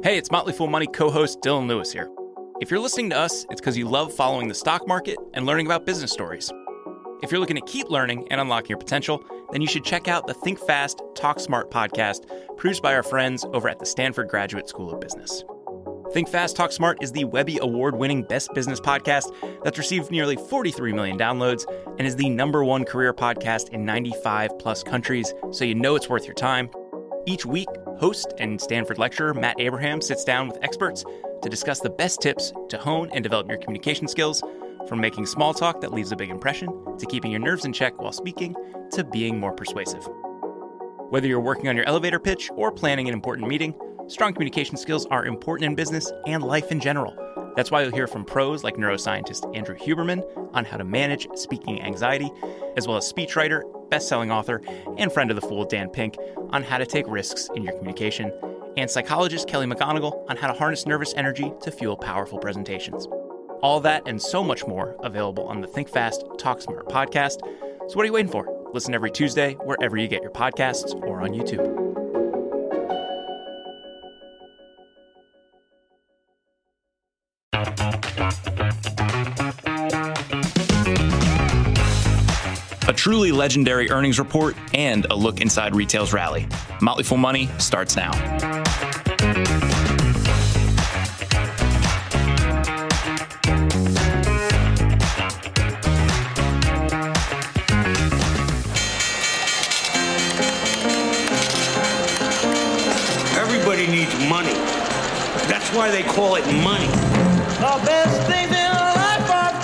Hey, it's Motley Fool Money co-host Dylan Lewis here. If you're listening to us, it's because you love following the stock market and learning about business stories. If you're looking to keep learning and unlocking your potential, then you should check out the Think Fast, Talk Smart podcast produced by our friends over at the Stanford Graduate School of Business. Think Fast, Talk Smart is the Webby Award-winning best business podcast that's received nearly 43 million downloads and is the #1 career podcast in 95-plus countries, so you know it's worth your time. Each week, host and Stanford lecturer Matt Abraham sits down with experts to discuss the best tips to hone and develop your communication skills, from making small talk that leaves a big impression, to keeping your nerves in check while speaking, to being more persuasive. Whether you're working on your elevator pitch or planning an important meeting, strong communication skills are important in business and life in general. That's why you'll hear from pros like neuroscientist Andrew Huberman on how to manage speaking anxiety, as well as speechwriter, best-selling author, and friend of the Fool Dan Pink on how to take risks in your communication, and psychologist Kelly McGonigal on how to harness nervous energy to fuel powerful presentations. All that and so much more available on the Think Fast, Talk Smart podcast. So what are you waiting for? Listen every Tuesday wherever you get your podcasts or on YouTube. A truly legendary earnings report and a look inside retail's rally. Motley Fool Money starts now. Everybody needs money. That's why they call it money. The best things in life are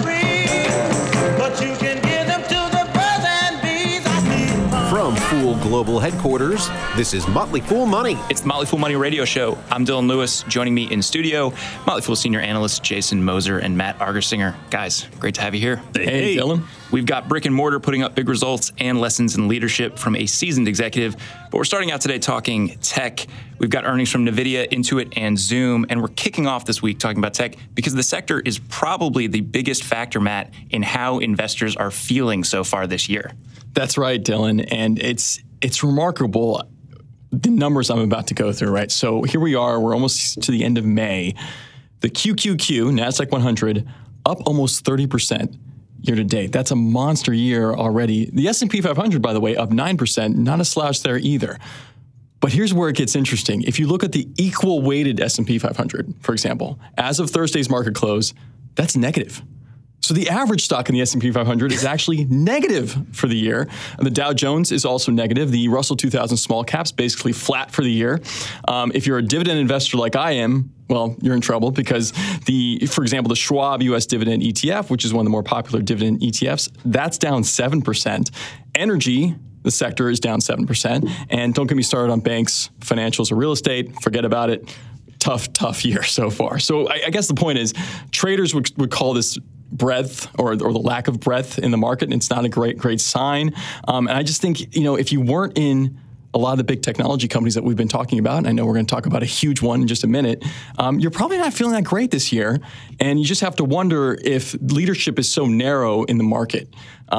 free, but you can give them to the birds and bees. From Fool Global Headquarters, this is Motley Fool Money. It's the Motley Fool Money radio show. I'm Dylan Lewis. Joining me in studio, Motley Fool senior analysts Jason Moser and Matt Argersinger. Guys, great to have you here. Hey, Dylan. We've got brick and mortar putting up big results and lessons in leadership from a seasoned executive. But we're starting out today talking tech. We've got earnings from NVIDIA, Intuit, and Zoom. And we're kicking off this week talking about tech because the sector is probably the biggest factor, Matt, in how investors are feeling so far this year. That's right, Dylan. And it's remarkable, the numbers I'm about to go through, right? So here we are. We're almost to the end of May. The QQQ, NASDAQ 100, up almost 30%. Year to date. That's a monster year already. The S&P 500, by the way, up 9%. Not a slouch there either. But here's where it gets interesting. If you look at the equal weighted S&P 500, for example, as of Thursday's market close, that's negative. So the average stock in the S&P 500 is actually negative for the year. And the Dow Jones is also negative. The Russell 2000 small caps basically flat for the year. If you're a dividend investor like I am, well, you're in trouble because for example, the Schwab US Dividend ETF, which is one of the more popular dividend ETFs, that's down 7%. Energy, the sector, is down 7%. And don't get me started on banks, financials, or real estate. Forget about it. Tough year so far. So I guess the point is, traders would call this breadth or the lack of breadth in the market, and it's not a great sign. And I just think, if you weren't in a lot of the big technology companies that we've been talking about, and I know we're going to talk about a huge one in just a minute, you're probably not feeling that great this year. And you just have to wonder if leadership is so narrow in the market.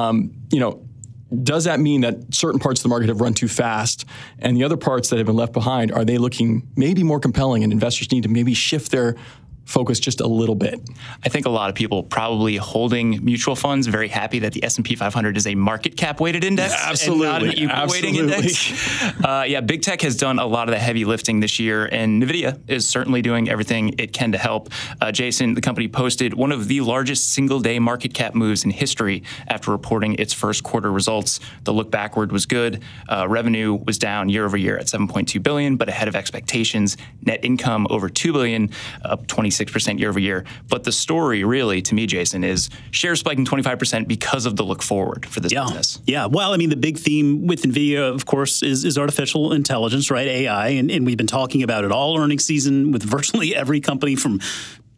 Does that mean that certain parts of the market have run too fast and the other parts that have been left behind, are they looking maybe more compelling and investors need to maybe shift their focus just a little bit? I think a lot of people probably holding mutual funds very happy that the S&P 500 is a market cap weighted index. Absolutely. And not an equal weighting index. Big tech has done a lot of the heavy lifting this year, and NVIDIA is certainly doing everything it can to help. Jason, the company posted one of the largest single-day market cap moves in history after reporting its first quarter results. The look backward was good. Revenue was down year over year at $7.2 billion, but ahead of expectations. Net income over $2 billion, up 26% year over year. But the story really, to me, Jason, is shares spiking 25% because of the look forward for this business. Yeah. Well, I mean, the big theme with NVIDIA, of course, is artificial intelligence, right? AI. And we've been talking about it all earnings season with virtually every company from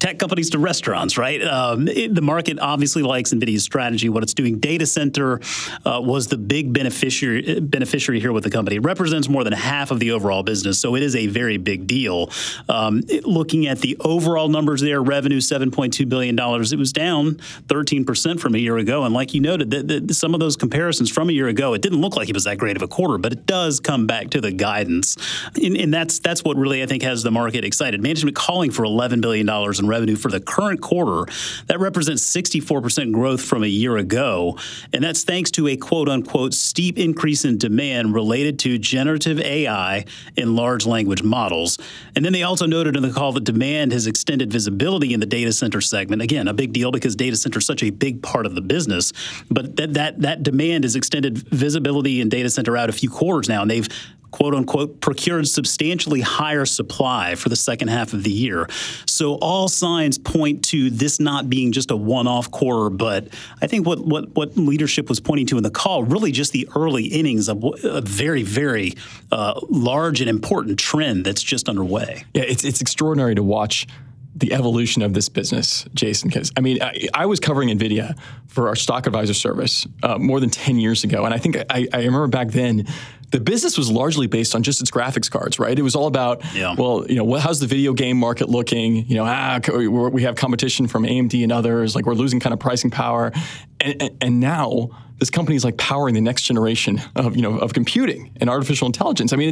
tech companies to restaurants, right? The market obviously likes NVIDIA's strategy, what it's doing. Data center was the big beneficiary here with the company. It represents more than half of the overall business, so it is a very big deal. Looking at the overall numbers there, revenue $7.2 billion. It was down 13% from a year ago. And like you noted, some of those comparisons from a year ago, it didn't look like it was that great of a quarter, but it does come back to the guidance. And that's what really, I think, has the market excited. Management calling for $11 billion in revenue for the current quarter. That represents 64% growth from a year ago. And that's thanks to a quote-unquote steep increase in demand related to generative AI and large language models. And then they also noted in the call that demand has extended visibility in the data center segment. Again, a big deal because data center is such a big part of the business. But that demand has extended visibility in data center out a few quarters now, and they've quote-unquote, procured substantially higher supply for the second half of the year. So all signs point to this not being just a one-off quarter, but I think what leadership was pointing to in the call, really just the early innings of a very, very large and important trend that's just underway. Yeah, it's extraordinary to watch the evolution of this business, Jason, because I was covering NVIDIA for our Stock Advisor service more than 10 years ago. And I think I remember back then, the business was largely based on just its graphics cards, right? It was all about, how's the video game market looking? We have competition from AMD and others, like we're losing kind of pricing power. And now this company is like powering the next generation of computing and artificial intelligence. I mean,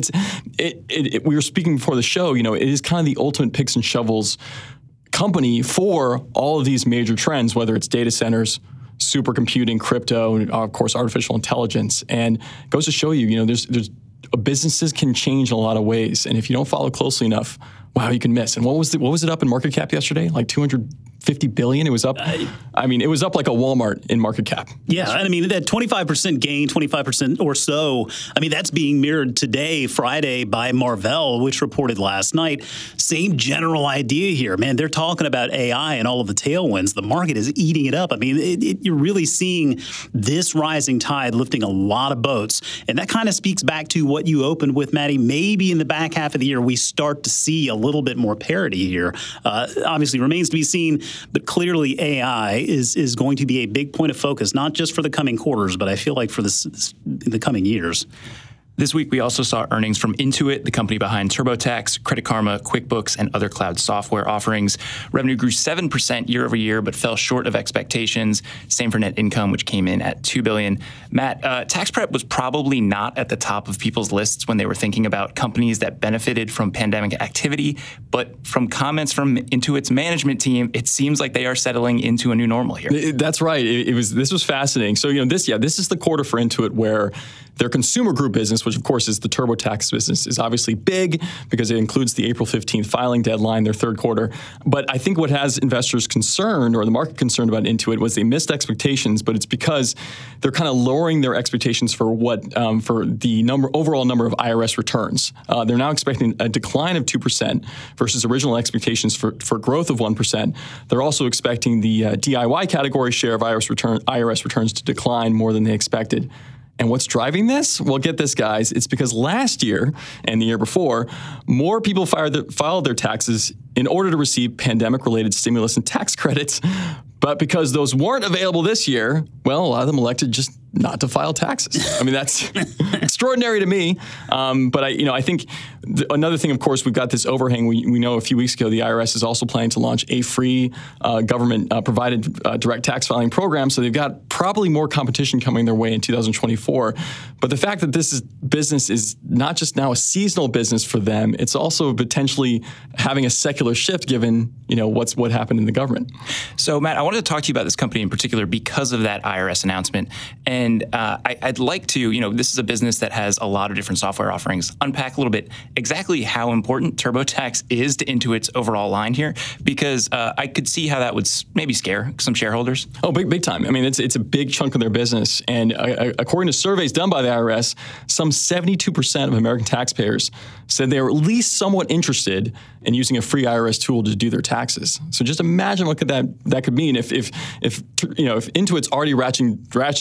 we were speaking before the show, it is kind of the ultimate picks and shovels company for all of these major trends, whether it's data centers, supercomputing, crypto, and of course, artificial intelligence. And it goes to show you, there's businesses can change in a lot of ways. And if you don't follow closely enough, wow, you can miss. And what was it up in market cap yesterday? Like 250 billion? It was up. It was up like a Walmart in market cap. Yeah, and that 25% gain, 25% or so. That's being mirrored today, Friday, by Marvell, which reported last night. Same general idea here, man. They're talking about AI and all of the tailwinds. The market is eating it up. You're really seeing this rising tide lifting a lot of boats, and that kind of speaks back to what you opened with, Maddie. Maybe in the back half of the year we start to see a little bit more parity here. Obviously remains to be seen, but clearly AI is going to be a big point of focus, not just for the coming quarters, but I feel like for in the coming years. This week, we also saw earnings from Intuit, the company behind TurboTax, Credit Karma, QuickBooks, and other cloud software offerings. Revenue grew 7% year over year, but fell short of expectations. Same for net income, which came in at $2 billion. Matt, tax prep was probably not at the top of people's lists when they were thinking about companies that benefited from pandemic activity. But from comments from Intuit's management team, it seems like they are settling into a new normal here. That's right. This was fascinating. So, this is the quarter for Intuit where their consumer group business, which of course is the TurboTax business, is obviously big because it includes the April 15th filing deadline, their third quarter. But I think what has investors concerned, or the market concerned about Intuit, was they missed expectations, but it's because they're kind of lowering their expectations for for the overall number of IRS returns. They're now expecting a decline of 2% versus original expectations for growth of 1%. They're also expecting the DIY category share of IRS returns to decline more than they expected. And what's driving this? Well, get this, guys. It's because last year and the year before, more people filed their taxes in order to receive pandemic-related stimulus and tax credits. But because those weren't available this year, well, a lot of them elected just not to file taxes. That's extraordinary to me. But I think another thing, of course, we've got this overhang. We know a few weeks ago the IRS is also planning to launch a free government-provided direct tax filing program. So they've got probably more competition coming their way in 2024. But the fact that this business is not just now a seasonal business for them, it's also potentially having a secular shift given what happened in the government. So Matt, I wanted to talk to you about this company in particular because of that IRS announcement. And I'd like to, this is a business that has a lot of different software offerings. Unpack a little bit exactly how important TurboTax is to Intuit's overall line here, because I could see how that would maybe scare some shareholders. Oh, big time. It's a big chunk of their business. And according to surveys done by the IRS, some 72% of American taxpayers said they were at least somewhat interested in using a free IRS tool to do their taxes. So just imagine what that could mean if Intuit's already ratcheting down their expectations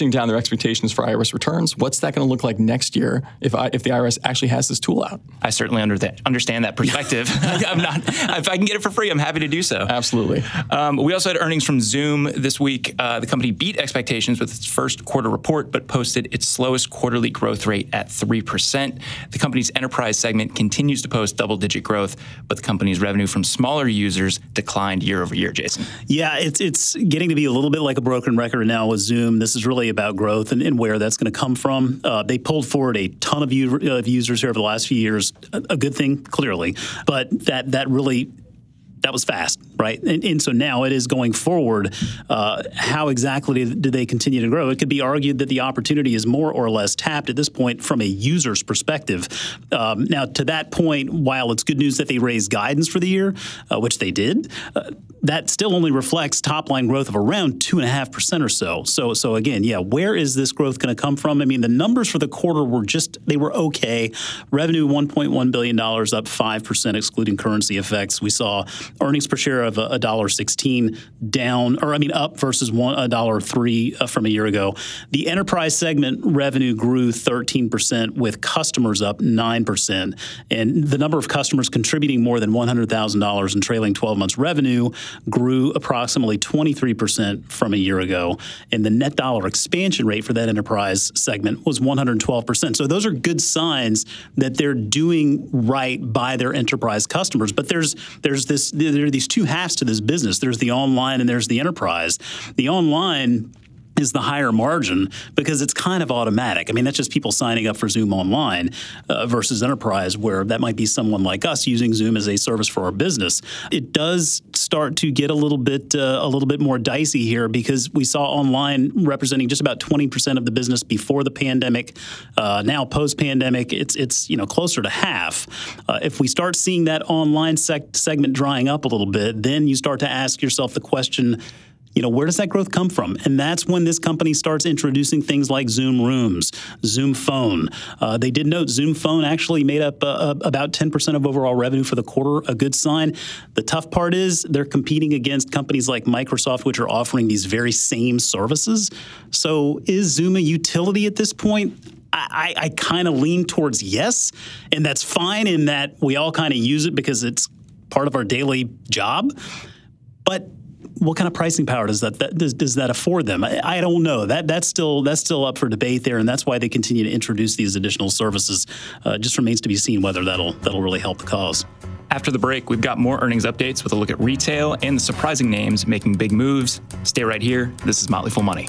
expectations for IRS returns. What's that going to look like next year if the IRS actually has this tool out? I certainly understand that perspective. If I can get it for free, I'm happy to do so. Absolutely. We also had earnings from Zoom this week. The company beat expectations with its first quarter report, but posted its slowest quarterly growth rate at 3%. The company's enterprise segment continues to post double-digit growth, but the company's revenue from smaller users declined year over year, Jason. Yeah, it's getting to be a little bit like a broken record now with Zoom. This is really about growth and where that's going to come from. They pulled forward a ton of users here over the last few years. A good thing, clearly, but that was fast, right? And so now it is going forward. How exactly do they continue to grow? It could be argued that the opportunity is more or less tapped at this point from a user's perspective. Now, to that point, while it's good news that they raised guidance for the year, which they did, that still only reflects top-line growth of around 2.5% or so. So again, yeah, where is this growth going to come from? I mean, the numbers for the quarter they were okay. Revenue, $1.1 billion, up 5%, excluding currency effects. We saw earnings per share of $1.16 up versus $1.03 from a year ago. The enterprise segment revenue grew 13% with customers up 9%. And the number of customers contributing more than $100,000 in trailing 12 months revenue grew approximately 23% from a year ago. And the net dollar expansion rate for that enterprise segment was 112%. So those are good signs that they're doing right by their enterprise customers. But there are these two halves to this business. There's the online and there's the enterprise. The online is the higher margin because it's kind of automatic. I mean, that's just people signing up for Zoom online versus enterprise, where that might be someone like us using Zoom as a service for our business. It does start to get a little bit more dicey here because we saw online representing just about 20% of the business before the pandemic. Now, post-pandemic, it's closer to half. If we start seeing that online segment drying up a little bit, then you start to ask yourself the question, where does that growth come from? And that's when this company starts introducing things like Zoom Rooms, Zoom Phone. They did note Zoom Phone actually made up about 10% of overall revenue for the quarter, a good sign. The tough part is they're competing against companies like Microsoft, which are offering these very same services. So is Zoom a utility at this point? I kind of lean towards yes, and that's fine in that we all kind of use it because it's part of our daily job. But what kind of pricing power does that afford them? I don't know. That's still up for debate there, and that's why they continue to introduce these additional services. Just remains to be seen whether that'll really help the cause. After the break, we've got more earnings updates with a look at retail and the surprising names making big moves. Stay right here. This is Motley Fool Money.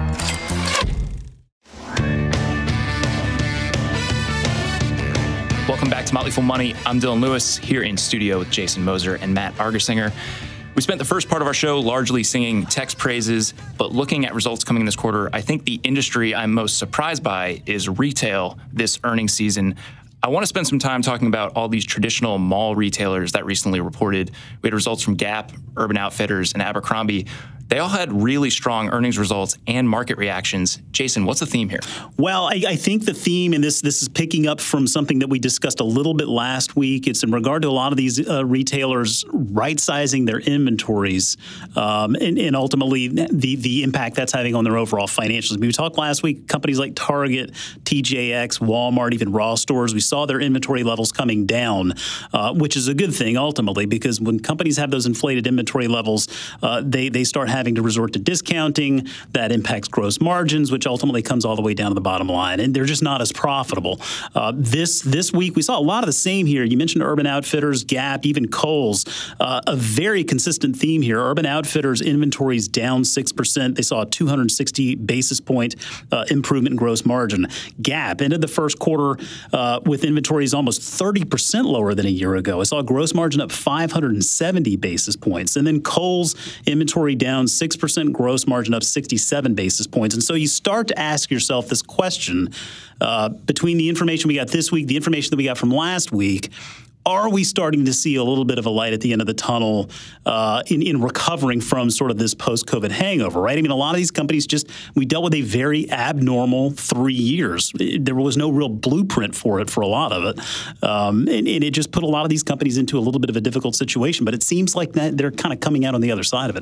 Welcome back to Motley Fool Money. I'm Dylan Lewis, here in studio with Jason Moser and Matt Argersinger. We spent the first part of our show largely singing tech's praises, but looking at results coming this quarter, I think the industry I'm most surprised by is retail this earnings season. I want to spend some time talking about all these traditional mall retailers that recently reported. We had results from Gap, Urban Outfitters, and Abercrombie. They all had really strong earnings results and market reactions. Jason, what's the theme here? Well, I think the theme, and this is picking up from something that we discussed a little bit last week. It's in regard to a lot of these retailers right-sizing their inventories and ultimately the impact that's having on their overall financials. We talked last week, companies like Target, TJX, Walmart, even Ross Stores, we saw their inventory levels coming down, which is a good thing ultimately, because when companies have those inflated inventory levels, they start having to resort to discounting. That impacts gross margins, which ultimately comes all the way down to the bottom line, and they're just not as profitable. This week, we saw a lot of the same here. You mentioned Urban Outfitters, Gap, even Kohl's. A very consistent theme here. Urban Outfitters inventories down 6%. They saw a 260 basis point improvement in gross margin. Gap ended the first quarter with inventories almost 30% lower than a year ago. I saw a gross margin up 570 basis points. And then Kohl's inventory down 6%, gross margin up 67 basis points. And so you start to ask yourself this question, between the information we got this week, the information that we got from last week, are we starting to see a little bit of a light at the end of the tunnel in recovering from sort of this post-COVID hangover, right? I mean, a lot of these companies we dealt with a very abnormal 3 years. There was no real blueprint for it for a lot of it. And it just put a lot of these companies into a little bit of a difficult situation. But it seems like that they're kind of coming out on the other side of it now.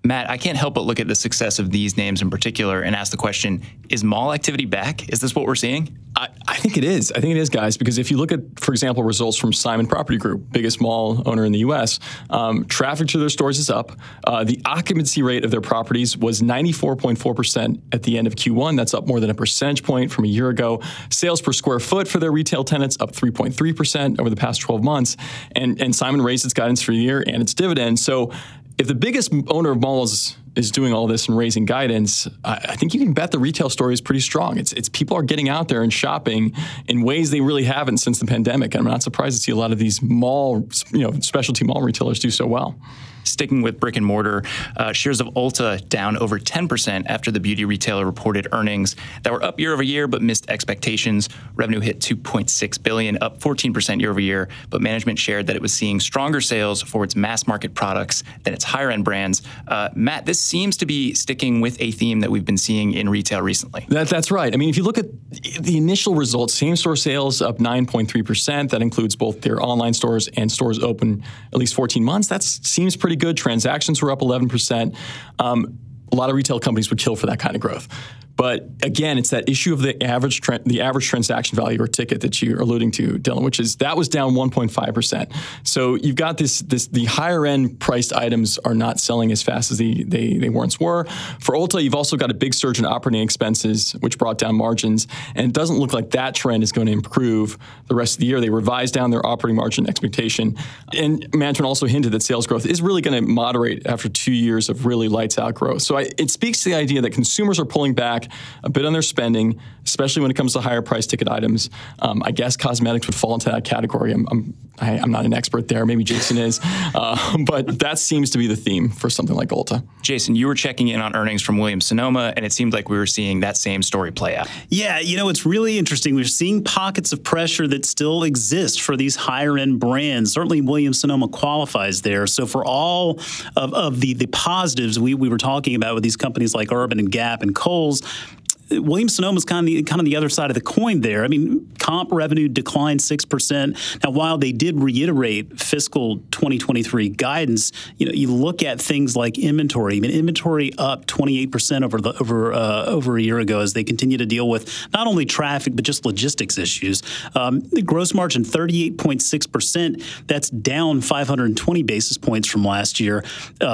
Matt, I can't help but look at the success of these names in particular and ask the question, is mall activity back? Is this what we're seeing? I think it is. I think it is, guys, because if you look at, for example, results from Simon Property Group, biggest mall owner in the U.S., traffic to their stores is up. The occupancy rate of their properties was 94.4% at the end of Q1. That's up more than a percentage point from a year ago. Sales per square foot for their retail tenants up 3.3% over the past 12 months. And Simon raised its guidance for the year and its dividend. So if the biggest owner of malls is doing all this and raising guidance, I think you can bet the retail story is pretty strong. It's people are getting out there and shopping in ways they really haven't since the pandemic. And I'm not surprised to see a lot of these mall, specialty mall retailers do so well. Sticking with brick and mortar, shares of Ulta down over 10% after the beauty retailer reported earnings that were up year over year but missed expectations. Revenue hit $2.6 billion, up 14% year over year, but management shared that it was seeing stronger sales for its mass market products than its higher end brands. Matt, this seems to be sticking with a theme that we've been seeing in retail recently. That's right. I mean, if you look at the initial results, same-store sales up 9.3%. That includes both their online stores and stores open at least 14 months. That seems pretty good. Transactions were up 11%. A lot of retail companies would kill for that kind of growth. But again, it's that issue of the average transaction value or ticket that you're alluding to, Dylan, which is that was down 1.5%. So you've got the higher end priced items are not selling as fast as they once were. For Ulta, you've also got a big surge in operating expenses, which brought down margins. And it doesn't look like that trend is going to improve the rest of the year. They revised down their operating margin expectation. And management also hinted that sales growth is really going to moderate after 2 years of really lights out growth. So it speaks to the idea that consumers are pulling back a bit on their spending, especially when it comes to higher price ticket items. I guess cosmetics would fall into that category. I'm not an expert there. Maybe Jason is. But that seems to be the theme for something like Ulta. Jason, you were checking in on earnings from Williams-Sonoma, and it seemed like we were seeing that same story play out. Yeah, it's really interesting. We're seeing pockets of pressure that still exist for these higher-end brands. Certainly Williams-Sonoma qualifies there. So for all of the positives we were talking about with these companies like Urban and Gap and Kohl's, Williams-Sonoma is kind of the other side of the coin there. I mean, comp revenue declined 6%. Now, while they did reiterate fiscal 2023 guidance, you look at things like inventory. I mean, inventory up 28% over a year ago as they continue to deal with not only traffic but just logistics issues. The gross margin 38.6%. That's down 520 basis points from last year.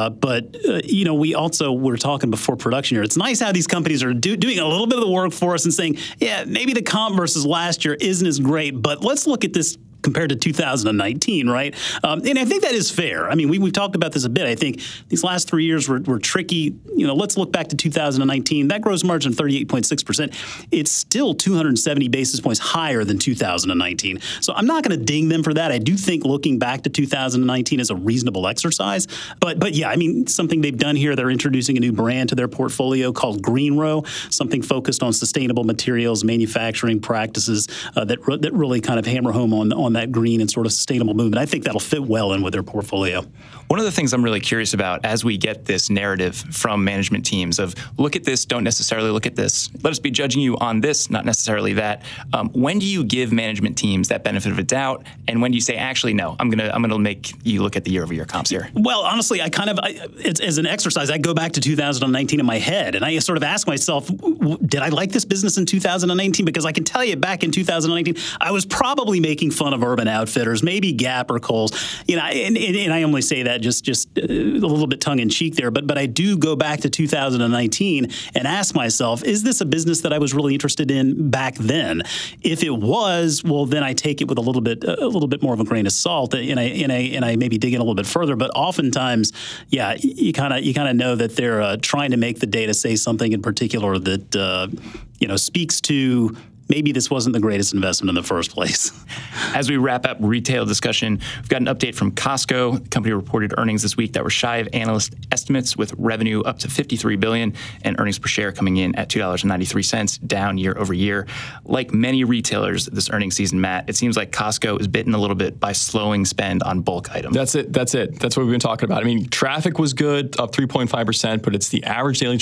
We also were talking before production here. It's nice how these companies are doing a little bit of the work for us and saying, yeah, maybe the comp versus last year isn't as great, but let's look at this compared to 2019, right? And I think that is fair. I mean, we've talked about this a bit. I think these last 3 years were tricky. Let's look back to 2019. That gross margin, 38.6%, it's still 270 basis points higher than 2019. So I'm not going to ding them for that. I do think looking back to 2019 is a reasonable exercise. But yeah, I mean, something they've done here, they're introducing a new brand to their portfolio called GreenRow, something focused on sustainable materials, manufacturing practices that really kind of hammer home on that green and sort of sustainable movement. I think that'll fit well in with their portfolio. One of the things I'm really curious about as we get this narrative from management teams of look at this, don't necessarily look at this. Let us be judging you on this, not necessarily that. When do you give management teams that benefit of a doubt? And when do you say, actually, no, I'm gonna make you look at the year-over-year comps here? Well, honestly, it's as an exercise, I go back to 2019 in my head and I sort of ask myself, did I like this business in 2019? Because I can tell you back in 2019, I was probably making fun of Urban Outfitters, maybe Gap or Kohl's, and I only say that just a little bit tongue in cheek there, but I do go back to 2019 and ask myself, is this a business that I was really interested in back then? If it was, well, then I take it with a little bit more of a grain of salt, and I maybe dig in a little bit further. But oftentimes, yeah, you kind of know that they're trying to make the data say something in particular that speaks to maybe this wasn't the greatest investment in the first place. As we wrap up retail discussion, we've got an update from Costco. The company reported earnings this week that were shy of analyst estimates, with revenue up to $53 billion and earnings per share coming in at $2.93, down year over year. Like many retailers this earnings season, Matt, it seems like Costco is bitten a little bit by slowing spend on bulk items. That's it. That's what we've been talking about. I mean, traffic was good, up 3.5%, but it's the average daily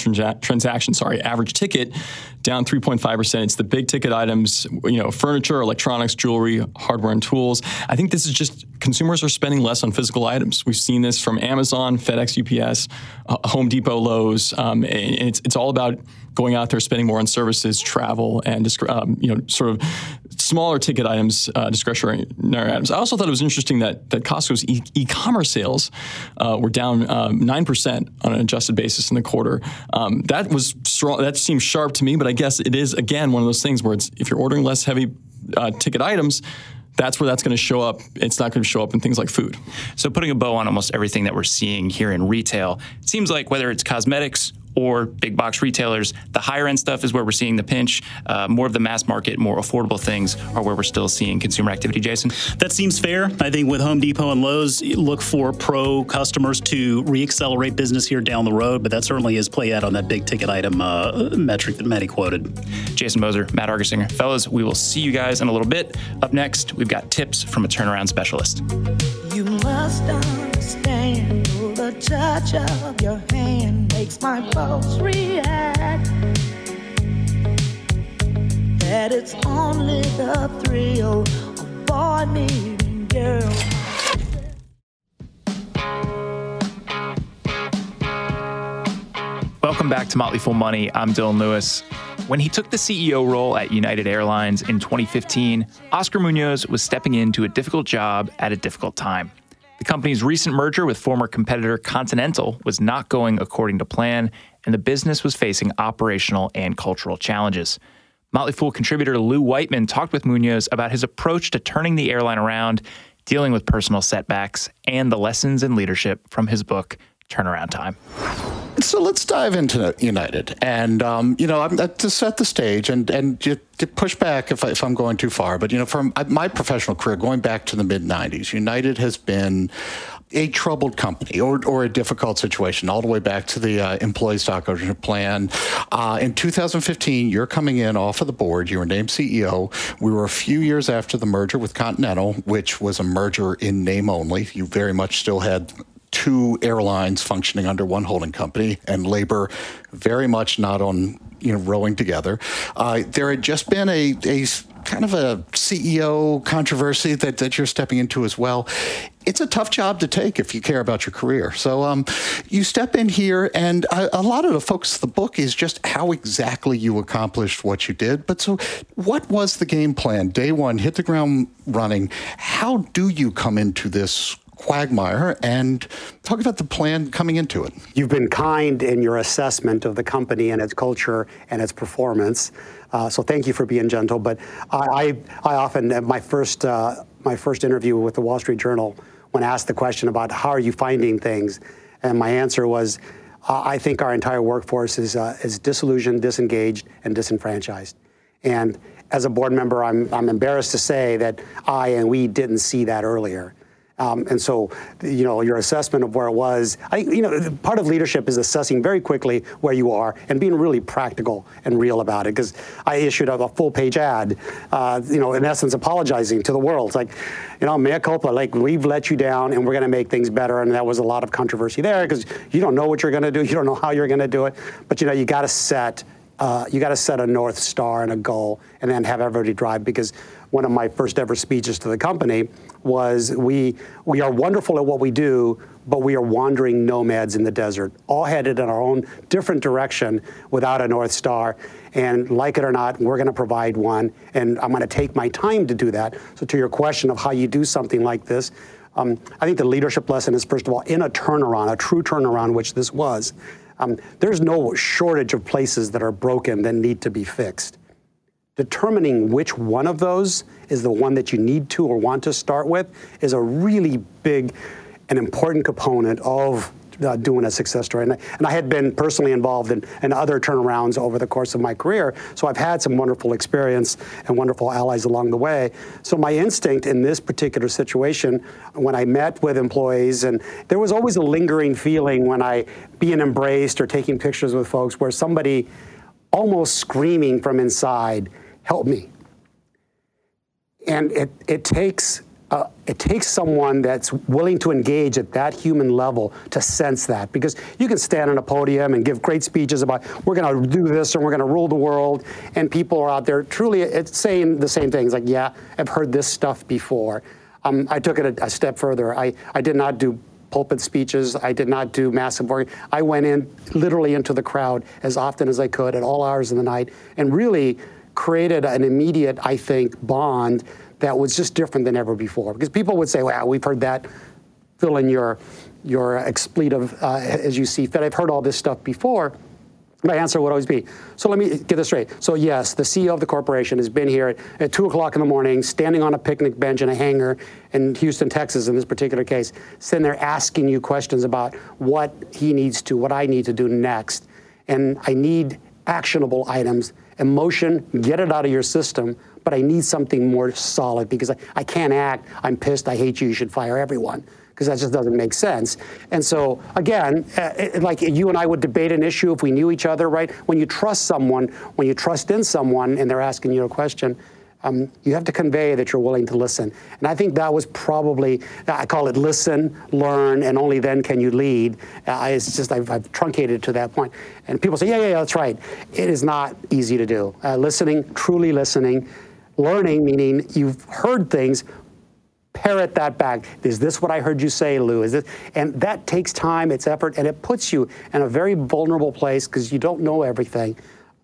average ticket down 3.5%. It's the big ticket items, furniture, electronics, jewelry, hardware, and tools. I think this is just consumers are spending less on physical items. We've seen this from Amazon, FedEx, UPS, Home Depot, Lowe's. And it's all about going out there, spending more on services, travel, and sort of smaller ticket items, discretionary items. I also thought it was interesting that Costco's e-commerce sales were down 9% on an adjusted basis in the quarter. That was strong. That seems sharp to me, but I guess it is, again, one of those things where if you're ordering less heavy ticket items, that's where that's going to show up. It's not going to show up in things like food. So putting a bow on almost everything that we're seeing here in retail, it seems like whether it's cosmetics or big box retailers, the higher end stuff is where we're seeing the pinch. More of the mass market, more affordable things are where we're still seeing consumer activity, Jason? That seems fair. I think with Home Depot and Lowe's, look for pro customers to reaccelerate business here down the road, but that certainly is play out on that big ticket item metric that Matty quoted. Jason Moser, Matt Argersinger. Fellas, we will see you guys in a little bit. Up next, we've got tips from a turnaround specialist. You must understand, the touch of your hand makes my pulse react. That it's only the thrill of boy meeting girl. Welcome back to Motley Fool Money. I'm Dylan Lewis. When he took the CEO role at United Airlines in 2015, Oscar Munoz was stepping into a difficult job at a difficult time. The company's recent merger with former competitor Continental was not going according to plan, and the business was facing operational and cultural challenges. Motley Fool contributor Lou Whiteman talked with Munoz about his approach to turning the airline around, dealing with personal setbacks, and the lessons in leadership from his book, Turnaround Time. So let's dive into United, and to set the stage and to push back if I'm going too far. But from my professional career, going back to the mid '90s, United has been a troubled company or a difficult situation all the way back to the employee stock ownership plan. In 2015, you're coming in off of the board. You were named CEO. We were a few years after the merger with Continental, which was a merger in name only. You very much still had two airlines functioning under one holding company, and labor very much not on rowing together. There had just been a kind of a CEO controversy that you're stepping into as well. It's a tough job to take if you care about your career. So you step in here, and a lot of the focus of the book is just how exactly you accomplished what you did. But so what was the game plan? Day one, hit the ground running. How do you come into this quagmire, and talk about the plan coming into it? You've been kind in your assessment of the company and its culture and its performance. So thank you for being gentle. But I often, at my first interview with the Wall Street Journal, when asked the question about how are you finding things, and my answer was, I think our entire workforce is disillusioned, disengaged, and disenfranchised. And as a board member, I'm embarrassed to say that I and we didn't see that earlier. And so, your assessment of where it was, part of leadership is assessing very quickly where you are and being really practical and real about it. Because I issued a full-page ad, in essence, apologizing to the world. It's like, mea culpa, like we've let you down and we're going to make things better. And that was a lot of controversy there because you don't know what you're going to do, you don't know how you're going to do it, but you got to set a North Star and a goal, and then have everybody drive. Because one of my first ever speeches to the company was, we are wonderful at what we do, but we are wandering nomads in the desert, all headed in our own different direction without a North Star. And like it or not, we're going to provide one, and I'm going to take my time to do that. So to your question of how you do something like this, I think the leadership lesson is, first of all, in a turnaround, a true turnaround, which this was, there's no shortage of places that are broken that need to be fixed. Determining which one of those is the one that you need to or want to start with is a really big and important component of doing a success story. And I had been personally involved in other turnarounds over the course of my career, so I've had some wonderful experience and wonderful allies along the way. So my instinct in this particular situation, when I met with employees, and there was always a lingering feeling when I being embraced or taking pictures with folks where somebody almost screaming from inside, "Help me." And it takes someone that's willing to engage at that human level to sense that. Because you can stand on a podium and give great speeches about, we're going to do this and we're going to rule the world, and people are out there truly saying the same things, like, yeah, I've heard this stuff before. I took it a step further. I did not do pulpit speeches. I did not do massive work. I went in literally into the crowd as often as I could at all hours of the night and really created an immediate, I think, bond that was just different than ever before. Because people would say, well, we've heard that, fill in your expletive as you see fit. I've heard all this stuff before. My answer would always be, so let me get this straight. So yes, the CEO of the corporation has been here at 2 o'clock in the morning, standing on a picnic bench in a hangar in Houston, Texas, in this particular case, sitting there asking you questions about what he needs to, what I need to do next. And I need actionable items, emotion, get it out of your system, but I need something more solid because I can't act, I'm pissed, I hate you, you should fire everyone. Because that just doesn't make sense. And so, again, like you and I would debate an issue if we knew each other, right? When you trust someone, when you trust in someone and they're asking you a question, you have to convey that you're willing to listen. And I think that was probably, I call it listen, learn, and only then can you lead. It's just, I've truncated it to that point. And people say, yeah, that's right. It is not easy to do. Listening, truly listening. Learning, meaning you've heard things, parrot that back. Is this what I heard you say, Lou? Is this? And that takes time, it's effort, and it puts you in a very vulnerable place because you don't know everything.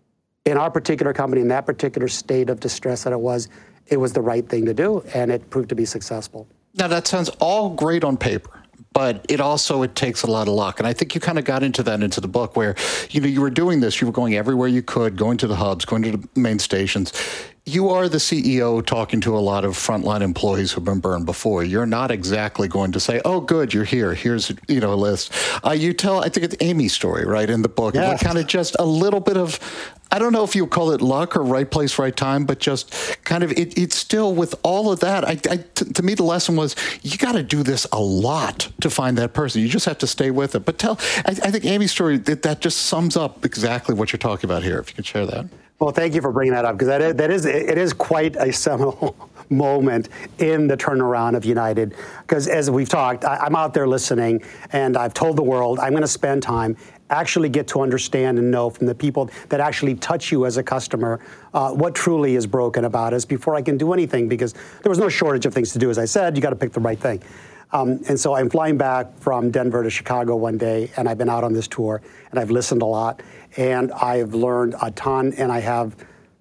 In our particular company, in that particular state of distress that it was the right thing to do, and it proved to be successful. Now, that sounds all great on paper. But it takes a lot of luck. And I think you kind of got into that into the book where, you were doing this, you were going everywhere you could, going to the hubs, going to the main stations. You are the CEO talking to a lot of frontline employees who've been burned before. You're not exactly going to say, oh, good, you're here. Here's, a list. You tell, I think it's Amy's story, right, in the book. Yeah. Kind of just a little bit of, I don't know if you call it luck or right place, right time, but just kind of, it's still with all of that. To me, the lesson was you got to do this a lot to find that person. You just have to stay with it. But I think Amy's story, that just sums up exactly what you're talking about here, if you could share that. Well, thank you for bringing that up, because it is quite a seminal moment in the turnaround of United. Because as we've talked, I'm out there listening, and I've told the world I'm going to spend time, actually get to understand and know from the people that actually touch you as a customer what truly is broken about us before I can do anything, because there was no shortage of things to do. As I said, you got to pick the right thing. And so I'm flying back from Denver to Chicago one day, and I've been out on this tour, and I've listened a lot, and I've learned a ton, and I have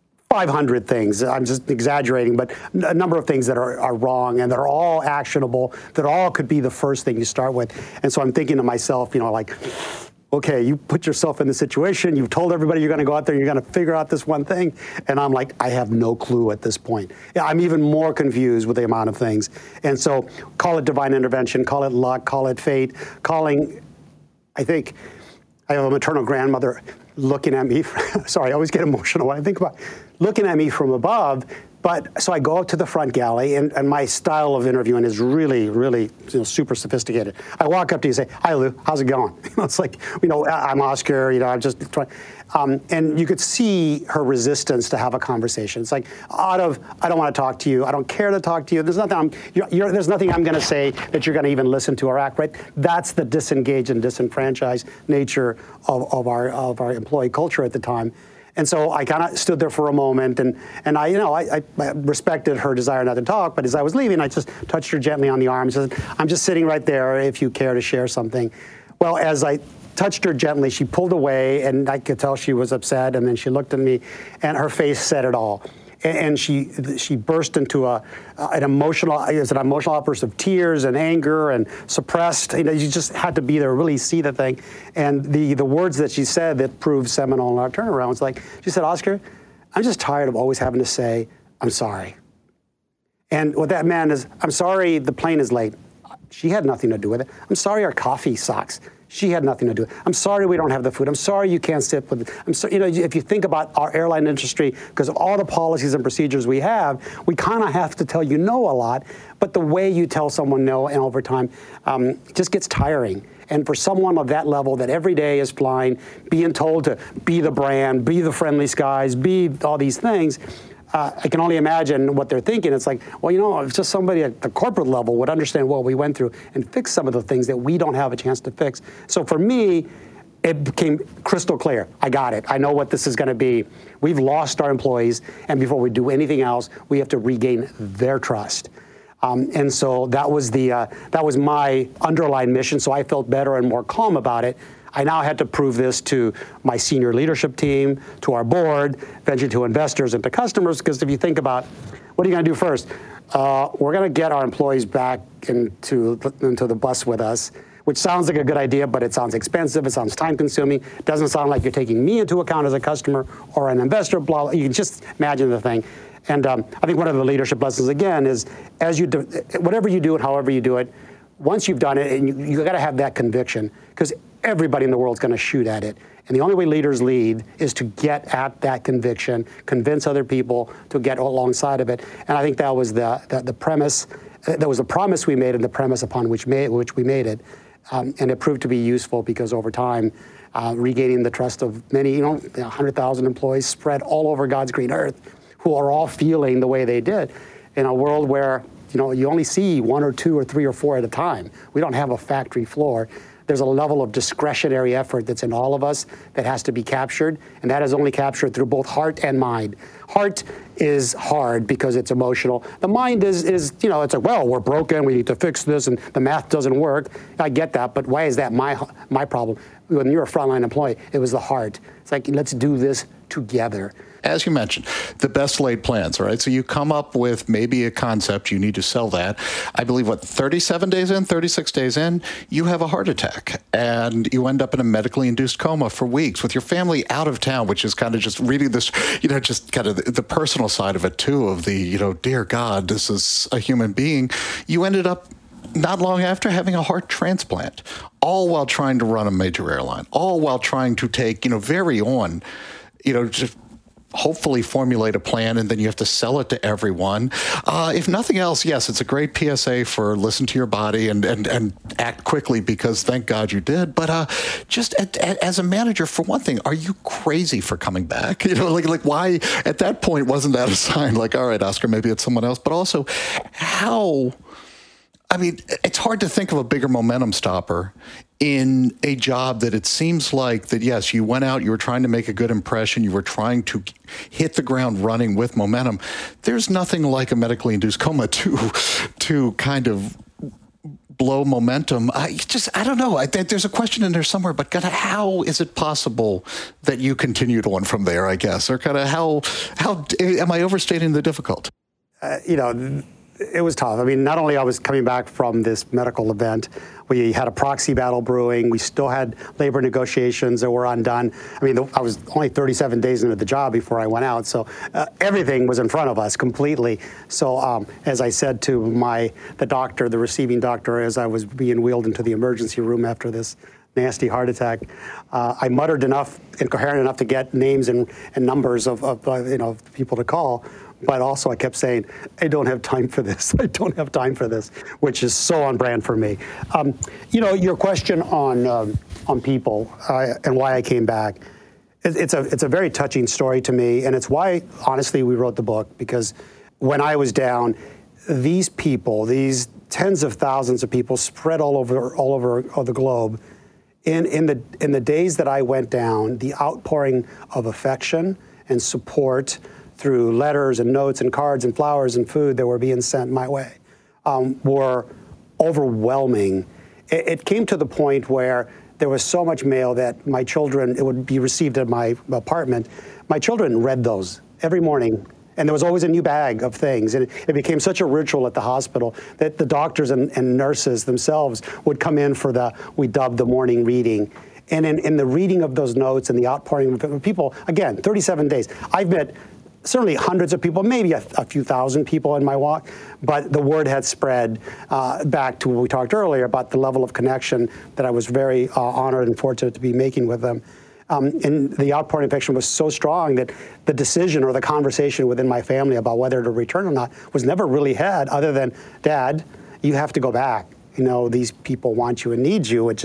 500 things. I'm just exaggerating, but a number of things that are wrong, and they're all actionable, that all could be the first thing you start with. And so I'm thinking to myself, okay, you put yourself in the situation, you've told everybody you're going to go out there, you're going to figure out this one thing, and I'm like, I have no clue at this point. I'm even more confused with the amount of things. And so call it divine intervention, call it luck, call it fate, I think I have a maternal grandmother looking at me, sorry, I always get emotional when I think about looking at me from above. But so I go out to the front galley, and my style of interviewing is really, really super sophisticated. I walk up to you and say, "Hi, Lou, how's it going?" It's like, I'm Oscar. I'm just trying. And you could see her resistance to have a conversation. It's like I don't want to talk to you. I don't care to talk to you. There's nothing there's nothing I'm going to say that you're going to even listen to or act right. That's the disengaged and disenfranchised nature of our employee culture at the time. And so I kind of stood there for a moment, and I respected her desire not to talk, but as I was leaving, I just touched her gently on the arm and said, "I'm just sitting right there if you care to share something." Well, as I touched her gently, she pulled away, and I could tell she was upset, and then she looked at me, and her face said it all. And she burst into an emotional outburst of tears and anger and suppressed. You just had to be there to really see the thing. And the words that she said that proved seminal in our turnaround was like, she said, "Oscar, I'm just tired of always having to say, I'm sorry." And what that meant is, I'm sorry the plane is late. She had nothing to do with it. I'm sorry our coffee sucks. She had nothing to do with it. I'm sorry we don't have the food. I'm sorry you can't sit with it. I'm sorry, if you think about our airline industry, because of all the policies and procedures we have, we kind of have to tell you no a lot. But the way you tell someone no, and over time, just gets tiring. And for someone of that level that every day is flying, being told to be the brand, be the friendly skies, be all these things, I can only imagine what they're thinking. It's like, well, if just somebody at the corporate level would understand what we went through and fix some of the things that we don't have a chance to fix. So for me, it became crystal clear. I got it. I know what this is going to be. We've lost our employees, and before we do anything else, we have to regain their trust. And so that was my underlying mission. So I felt better and more calm about it. I now had to prove this to my senior leadership team, to our board, eventually to investors and to customers. Because if you think about, what are you going to do first? We're going to get our employees back into the bus with us, which sounds like a good idea, but it sounds expensive. It sounds time-consuming. It doesn't sound like you're taking me into account as a customer or an investor. Blah, blah. You can just imagine the thing. And I think one of the leadership lessons, again, is whatever you do and however you do it, once you've done it, and you got to have that conviction, because everybody in the world is going to shoot at it. And the only way leaders lead is to get at that conviction, convince other people to get alongside of it. And I think that was the premise, that was the promise we made and the premise upon which we made it. And it proved to be useful because over time, regaining the trust of many, 100,000 employees spread all over God's green earth, who are all feeling the way they did in a world where, you only see 1 or 2 or 3 or 4 at a time. We don't have a factory floor. There's a level of discretionary effort that's in all of us that has to be captured, and that is only captured through both heart and mind. Heart is hard because it's emotional. The mind is it's like, well, we're broken, we need to fix this, and the math doesn't work. I get that, but why is that my problem? When you're a frontline employee, it was the heart. It's like, let's do this together. As you mentioned, the best laid plans, right? So you come up with maybe a concept, you need to sell that. I believe, 37 days in, 36 days in, you have a heart attack and you end up in a medically induced coma for weeks with your family out of town, which is kind of just reading this, just kind of the personal side of it too, of the, dear God, this is a human being. You ended up not long after having a heart transplant, all while trying to run a major airline, all while trying to take, just hopefully formulate a plan, and then you have to sell it to everyone. If nothing else, yes, it's a great PSA for listen to your body and act quickly, because thank God you did. But just as a manager, for one thing, are you crazy for coming back? Like why at that point wasn't that a sign? Like, all right, Oscar, maybe it's someone else. But also, it's hard to think of a bigger momentum stopper in a job that it seems like that, yes, you went out, you were trying to make a good impression, you were trying to hit the ground running with momentum. There's nothing like a medically induced coma to kind of blow momentum. I don't know. There's a question in there somewhere, but kind of how is it possible that you continued on from there, I guess? Or kind of how am I overstating the difficulty? It was tough. Not only I was coming back from this medical event, we had a proxy battle brewing. We still had labor negotiations that were undone. I was only 37 days into the job before I went out, so everything was in front of us completely. So as I said to the receiving doctor, as I was being wheeled into the emergency room after this nasty heart attack, I muttered enough, incoherent enough to get names and numbers of people to call. But also I kept saying, I don't have time for this. I don't have time for this, which is so on brand for me. Your question on people and why I came back, it's a very touching story to me. And it's why, honestly, we wrote the book, because when I was down, these people, these tens of thousands of people spread all over the globe, in the days that I went down, the outpouring of affection and support through letters and notes and cards and flowers and food that were being sent my way were overwhelming. It came to the point where there was so much mail that my children, it would be received at my apartment. My children read those every morning, and there was always a new bag of things. And it became such a ritual at the hospital that the doctors and nurses themselves would come in for we dubbed the morning reading. And in the reading of those notes and the outpouring of people, again, 37 days, I've met certainly hundreds of people, maybe a few thousand people in my walk, but the word had spread back to what we talked earlier about the level of connection that I was very honored and fortunate to be making with them. And the outpouring of affection was so strong that the decision or the conversation within my family about whether to return or not was never really had, other than, Dad, you have to go back. These people want you and need you, which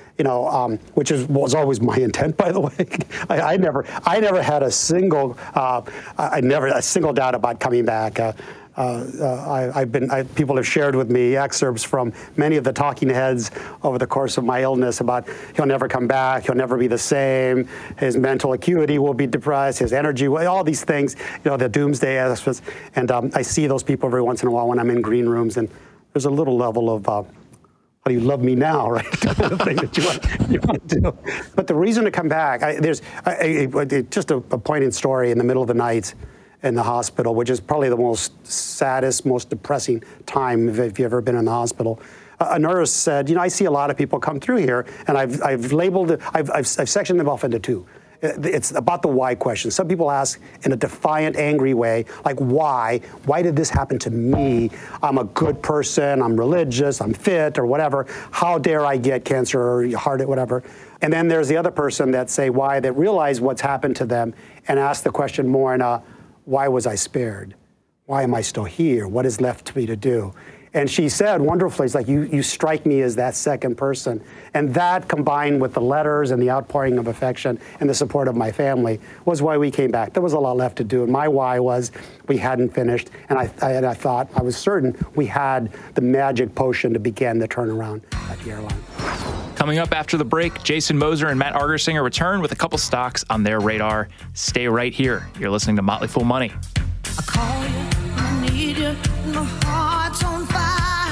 was always my intent, by the way. I never had a single doubt about coming back. People have shared with me excerpts from many of the talking heads over the course of my illness about he'll never come back, he'll never be the same, his mental acuity will be depressed, his energy, all these things, the doomsday aspects. And I see those people every once in a while when I'm in green rooms, and there's a little level of, how do you love me now, right? The thing that you want to do. But the reason to come back, there's just a poignant story in the middle of the night in the hospital, which is probably the most saddest, most depressing time if you've ever been in the hospital. A nurse said, I see a lot of people come through here, and I've sectioned them off into two. It's about the why question. Some people ask in a defiant, angry way, like, why? Why did this happen to me? I'm a good person, I'm religious, I'm fit, or whatever. How dare I get cancer or heart, whatever? And then there's the other person that say why, that realize what's happened to them and ask the question more in a, why was I spared? Why am I still here? What is left for me to do? And she said wonderfully, it's like, you strike me as that second person. And that, combined with the letters and the outpouring of affection and the support of my family, was why we came back. There was a lot left to do. And my why was we hadn't finished. And I thought, I was certain we had the magic potion to begin the turnaround at the airline. Coming up after the break, Jason Moser and Matt Argersinger return with a couple stocks on their radar. Stay right here. You're listening to Motley Fool Money. I call you, I need you, my heart's on fire.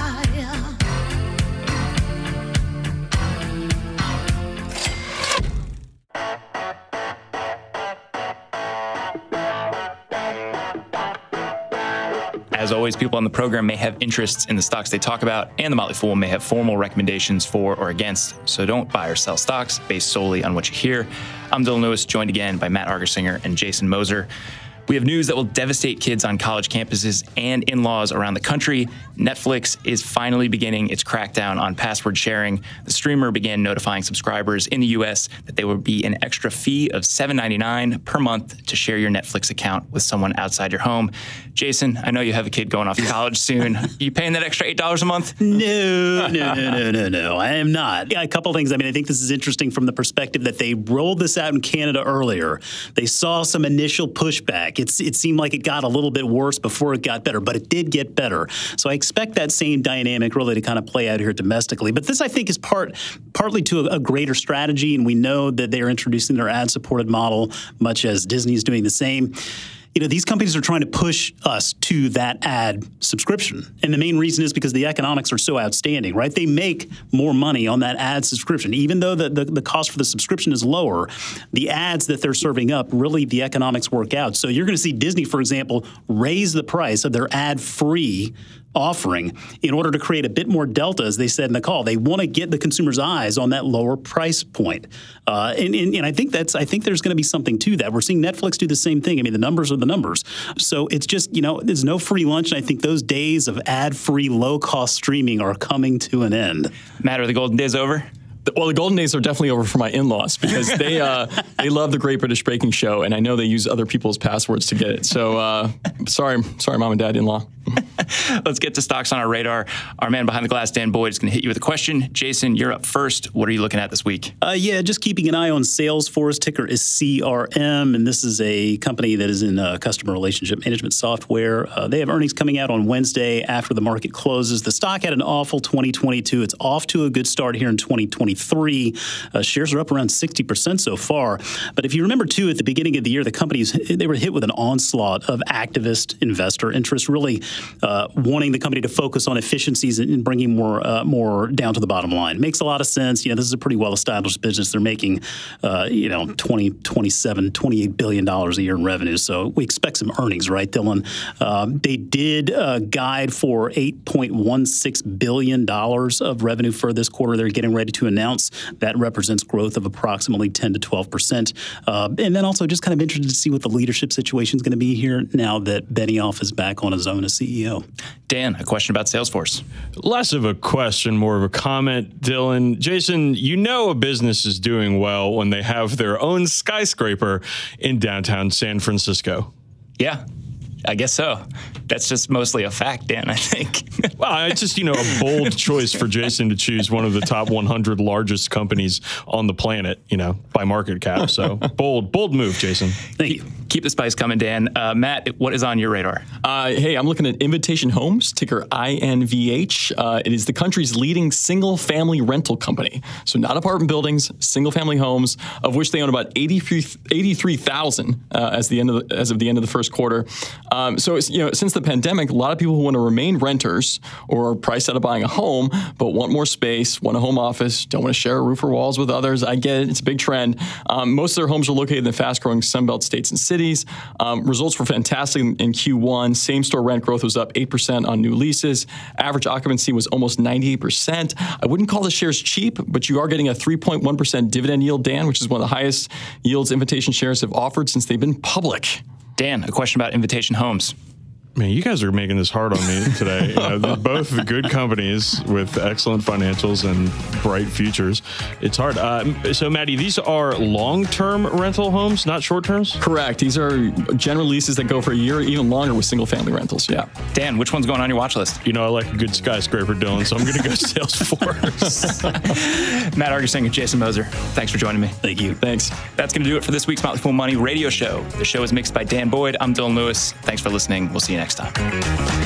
As always, people on the program may have interests in the stocks they talk about, and the Motley Fool may have formal recommendations for or against, so don't buy or sell stocks based solely on what you hear. I'm Dylan Lewis, joined again by Matt Argersinger and Jason Moser. We have news that will devastate kids on college campuses and in-laws around the country. Netflix is finally beginning its crackdown on password sharing. The streamer began notifying subscribers in the U.S. that there would be an extra fee of $7.99 per month to share your Netflix account with someone outside your home. Jason, I know you have a kid going off to college soon. You paying that extra $8 a month? No, I am not. Yeah, a couple things. I think this is interesting from the perspective that they rolled this out in Canada earlier. They saw some initial pushback. It seemed like it got a little bit worse before it got better, but it did get better. So I expect that same dynamic really to kind of play out here domestically. But this, I think, is partly to a greater strategy, and we know that they're introducing their ad-supported model, much as Disney's doing the same. These companies are trying to push us to that ad subscription. And the main reason is because the economics are so outstanding, right? They make more money on that ad subscription. Even though the cost for the subscription is lower, the ads that they're serving up, really the economics work out. So you're going to see Disney, for example, raise the price of their ad-free offering in order to create a bit more delta, as they said in the call. They want to get the consumer's eyes on that lower price point. And I think there's going to be something to that. We're seeing Netflix do the same thing. The numbers are the numbers. So it's just, there's no free lunch. And I think those days of ad-free, low-cost streaming are coming to an end. Matt, are the golden days over? Well, the golden days are definitely over for my in-laws because they love the Great British Baking Show, and I know they use other people's passwords to get it. So sorry, Mom and Dad, in-law. Let's get to stocks on our radar. Our man behind the glass, Dan Boyd, is going to hit you with a question. Jason, you're up first. What are you looking at this week? Just keeping an eye on Salesforce. Ticker is CRM, and this is a company that is in customer relationship management software. They have earnings coming out on Wednesday after the market closes. The stock had an awful 2022. It's off to a good start here in 2023. Shares are up around 60% so far. But if you remember, too, at the beginning of the year, the companies, they were hit with an onslaught of activist investor interest, really wanting the company to focus on efficiencies and bringing more down to the bottom line. Makes a lot of sense. This is a pretty well-established business. They're making, $28 billion a year in revenue. So we expect some earnings, right, Dylan? They did guide for $8.16 billion of revenue for this quarter. They're getting ready to announce that represents growth of approximately 10 to 12%. And then also just kind of interested to see what the leadership situation is going to be here now that Benioff is back on his own as CEO. Dan, a question about Salesforce. Less of a question, more of a comment, Dylan. Jason, a business is doing well when they have their own skyscraper in downtown San Francisco. Yeah. I guess so. That's just mostly a fact, Dan, I think. Well, it's just, a bold choice for Jason to choose one of the top 100 largest companies on the planet, by market cap. So bold move, Jason. Thank you. Keep the spice coming, Dan. Matt, what is on your radar? Hey, I'm looking at Invitation Homes, ticker INVH. It is the country's leading single-family rental company. So not apartment buildings, single-family homes, of which they own about 83,000 as of the end of the first quarter. So since the pandemic, a lot of people who want to remain renters or are priced out of buying a home, but want more space, want a home office, don't want to share a roof or walls with others. I get it. It's a big trend. Most of their homes are located in the fast-growing Sunbelt states and cities. Results were fantastic in Q1. Same-store rent growth was up 8% on new leases. Average occupancy was almost 98%. I wouldn't call the shares cheap, but you are getting a 3.1% dividend yield, Dan, which is one of the highest yields Invitation shares have offered since they've been public. Dan, a question about Invitation Homes. Man, you guys are making this hard on me today. They're both good companies with excellent financials and bright futures. It's hard. So, Maddie, these are long-term rental homes, not short-terms? Correct. These are general leases that go for a year or even longer with single-family rentals, yeah. Dan, which one's going on your watch list? I like a good skyscraper, Dylan, so I'm going to go Salesforce. Matt Argersinger and Jason Moser, thanks for joining me. Thank you. Thanks. That's going to do it for this week's Motley Fool Money radio show. The show is mixed by Dan Boyd. I'm Dylan Lewis. Thanks for listening. We'll see you next time.